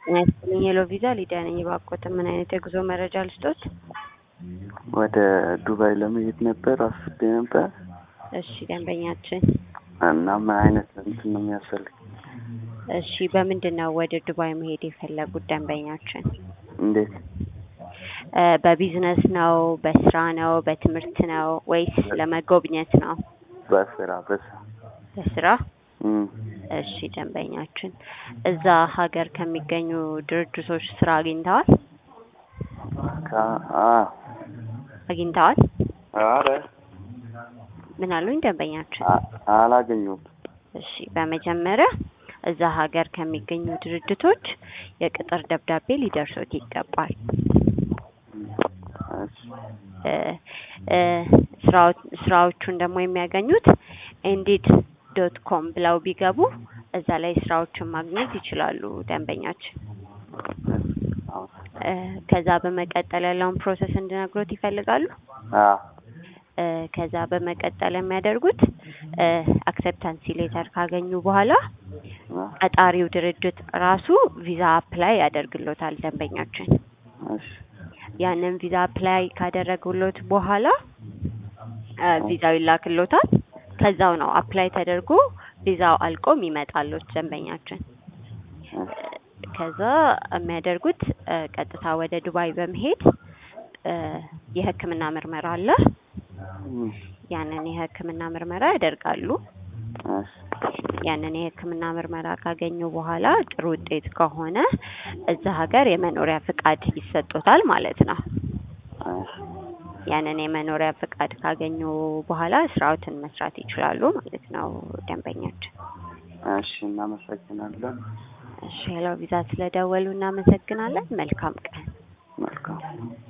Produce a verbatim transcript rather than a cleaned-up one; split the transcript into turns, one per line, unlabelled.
ያስልኝ ሄሎ ቪዛ ሊዲያ ነኝ። ባቆተ ምን አይነት የጉዞ መረጃ ልስጦት?
ወደ ዱባይ ለመሄድ ነበር አስቤ ነበር።
እሺ ደንበኛችን
እና ምን አይነት እንትን ነው የሚያስፈልግ?
እሺ በምንድነው ወደ ዱባይ መሄድ የፈለጉት ደንበኛችን?
እንዴት?
በቢዝነስ ነው፣ በስራ ነው፣ በትምህርት ነው ወይስ ለመጎብኘት ነው?
በስራ በስራ
በስራ
እም
እሺ ደንበኛችን እዛ ሀገር ከሚገኙ ድርጅቶች ስራ አግኝተዋል?
ካ አ
አግኝተዋል?
አረ
ምን አሉኝ ደንበኛችን?
አላገኘሁም።
እሺ በመጀመሪያ እዛ ሀገር ከሚገኙ ድርጅቶች የቅጥር ደብዳቤ ሊደርሶት ይገባል። እ እ ስራው ስራዎቹን ደግሞ የሚያገኙት ኢንዲድ ዶት ኮም ብለው ቢገቡ እዛ ላይ ስራዎችን ማግኘት ይችላሉ ደንበኛችን። እ ከዛ በመቀጠል ያለውን ፕሮሰስ እንድነግሮት ይፈልጋሉ?
አ
ከዛ በመቀጠል የሚያደርጉት አክሰፕታንስ ሌተር ካገኙ በኋላ ቀጣሪው ድርጅት ራሱ ቪዛ አፕላይ ያደርግሎታል ደንበኛችን።
እሺ
ያንን ቪዛ አፕላይ ካደረጉሎት በኋላ ቪዛው ይላክሎታል። ከዛው ነው አፕላይ ተደርጎ ቪዛው አልቆ ይመጣልዎት ደንበኛችን። ከዛ የሚያደርጉት ቀጥታ ወደ ዱባይ በመሄድ የሕክምና ምርመራ አለ። ያንን የሕክምና ምርመራ ያደርጋሉ። ያንን የሕክምና ምርመራ ካገኙ በኋላ ጥሩ ውጤት ከሆነ እዛ ሀገር የመኖሪያ ፍቃድ ይሰጡታል ማለት ነው። ያንን የመኖሪያ ፍቃድ ካገኙ በኋላ ስራዎትን መስራት ይችላሉ ማለት ነው ደንበኛችን።
እሺ እናመሰግናለን።
እሺ ሄሎ ቪዛ ስለደወሉ እናመሰግናለን። መልካም ቀን።
መልካም